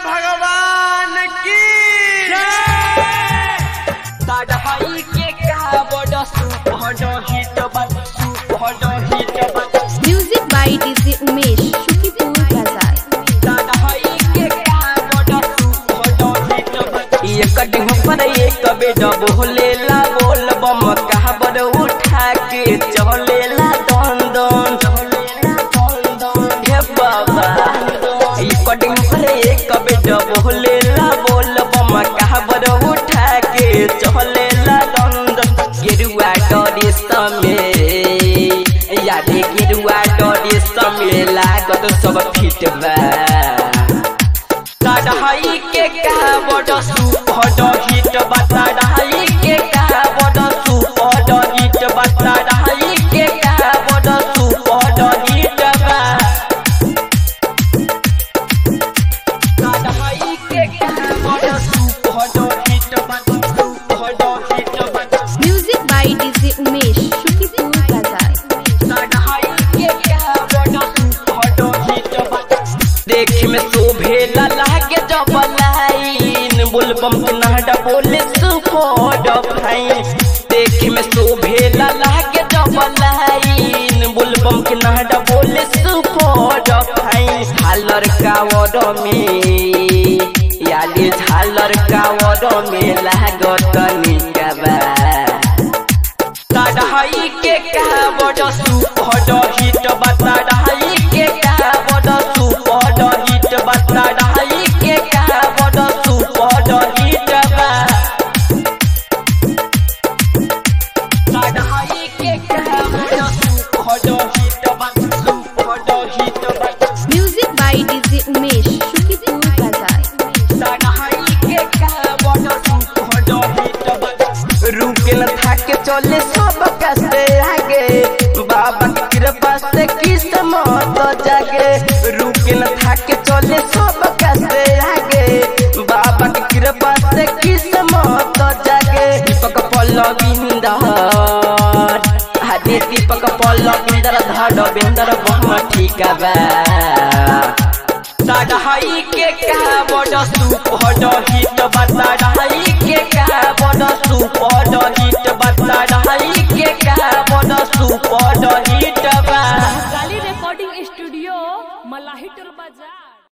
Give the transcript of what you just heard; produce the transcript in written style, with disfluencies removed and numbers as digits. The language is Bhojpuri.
भगवान की ताड़ाई के कहा बड़ा सुपर हिट बन सुपर हिट बन music by DJ Umesh Shukipur Bazar. ताड़ाई के कहा बड़ा सुपर हिट बन ये कटिंग पर एक बेटा बोलेला बोल बम कहा बड़ उठा के चलेला दन हे बाबा ये कटिंग पर एक बेटा बोलेला बोल बम कहा बड़ उठा के चलेला दन गिरुआ डोरी समय यादे गिरुआ डोरी समय लागत सब फिट बा ताड़ाई के कहा बड़ा सुपर हिट बा ताड़ाई के कहा बड़ा सुपर हिट बा ताड़ाई के कहा बड़ा सुपर हिट बा ताड़ाई के कहा बड़ा सुपर हिट बा सुपर हिट बा music by DJ Umesh Shukipur Bazar. ताड़ाई के कहा बड़ा सुपर हिट बा देख में शोभेला लागे जब लाइन बोलबम के नाडा बोले सुपर फाइन देख में शोभेला लागे जब लाइन बोलबम के नाडा बोले सुपर फाइन झालर कावड़ में यादे झालर कावड़ में लागत निकबा ताड़ाई के कहा बड़ा सुपर हिट बा ताड़ाई के कहा बड़ा सुपर हिट बा ताड़ाई के कहा बड़ा सुपर हिट बा ताड़ाई के कहा बड़ा सुपर हिट बा सुपर हिट बा music by DJ Umesh Shukipur Bazar. ताड़ाई के कहा बड़ा सुपर हिट बा रुके न थाके चले सब कसे आगे बाबा की कृपा से किस्मत जागे रुके न थाके चले सब कसे आगे बाबा की कृपा से किस्मत जागे दीपक पल्लविंदर हादे दीपक पल्लविंदर धड़ बिंदर बम ठीक बा ताड़ाई के कहा बड़ा सुपर हिट बा ताड़ाई के कहा बड़ा सुपर हिट बा ताड़ाई के कहा बड़ा सुपर हिट बा काली रिकॉर्डिंग स्टूडियो मलाही टोल बाजार।